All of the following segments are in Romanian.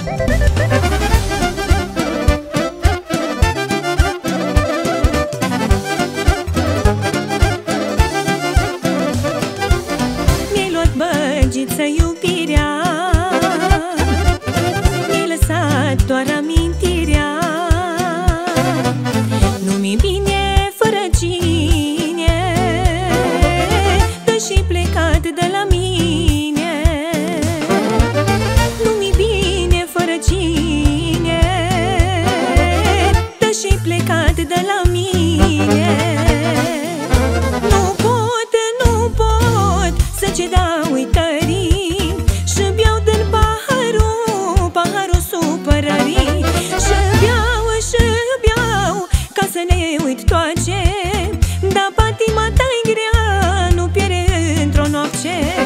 Mi-ai luat băgiță iubirea, mi-ai lăsat doar amintirea. Nu-mi bine fără cine, dă și plecat de la mine. Nu-mi bine fără cine, dă și plecat de la mine. Nu pot să cedau uitării și beau din paharul supărării. Și beau ca să ne uit toace, dar patima ta-i grea, nu pierde într-o noapte.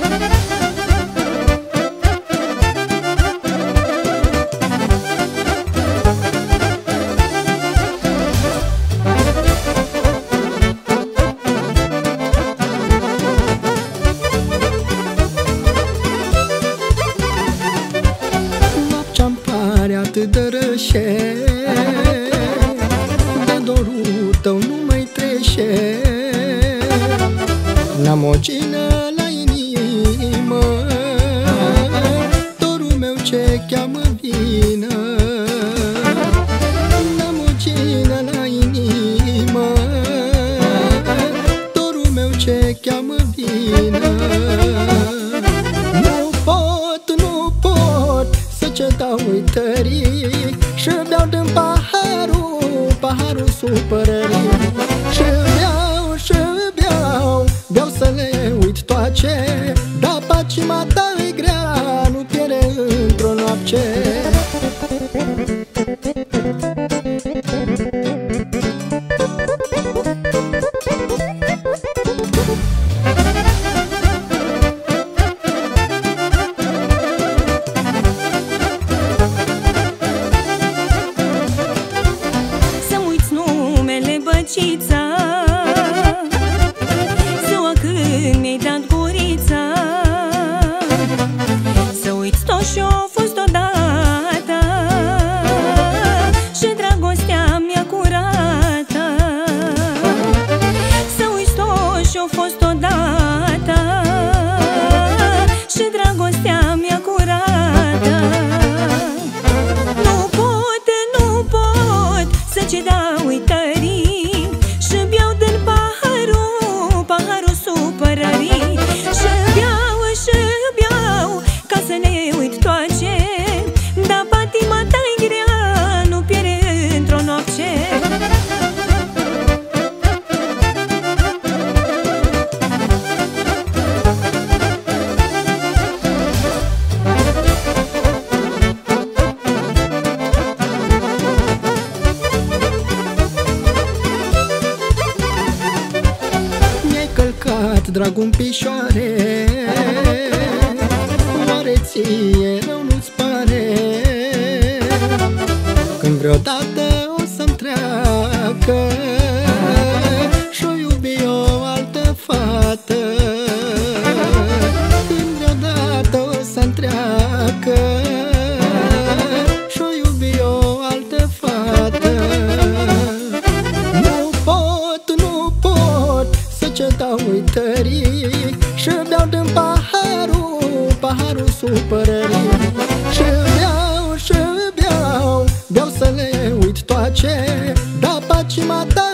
Noaptea-mi pare atât de rășe, de dorul tău nu mai trece. N-am o gină la inimă, dorul meu ce cheamă vină. N-am o gină la inimă, dorul meu ce cheamă vină. Nu pot să cedau uitării și beau din paharul supărării. Și beau să le uit toace, dar pacima ta-i grea, nu pierde într-o noapte. Să-mi uiți numele băcița, ziua când mi-ai dat gurița. Să uiți tot ce-a fost odată și dragostea mea curată. Să uiți tot ce-a fost odată și dragostea mea curată. Nu pot să cedau uitării și beau din paharul supărării. Și beau ca să ne uit toace, dar patima ta-i grea, nu pierde într-o noapte. Mi-ai călcat dragul în picioare, oare ție rău nu-ți pare? Când vreodată o să-mi treacă și-o iubi o altă fată. Când vreodată o să-mi treacă și-o iubi o altă fată. Nu pot să cedau uitării și beau din paharul supărării. Și beau să le uit toace, dar pacima ta